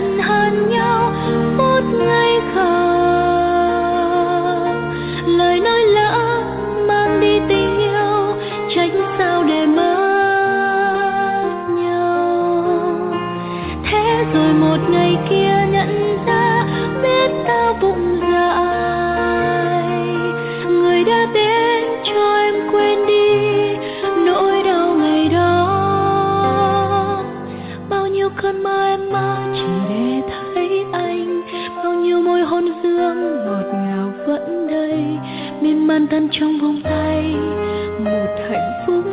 gần hơn nhau phút ngây khờ. Lời nói lỡ mang đi tình yêu, tránh sao để mất nhau. Thế rồi một ngày kia nhận ra biết ta bụng dạ, người đã đến cho em quên đi nỗi đau ngày đó. Bao nhiêu cơn mơ em mơ chỉ để thấy anh, bao nhiêu môi hôn dương ngọt ngào vẫn đây, miên man tan trong vòng tay một hạnh phúc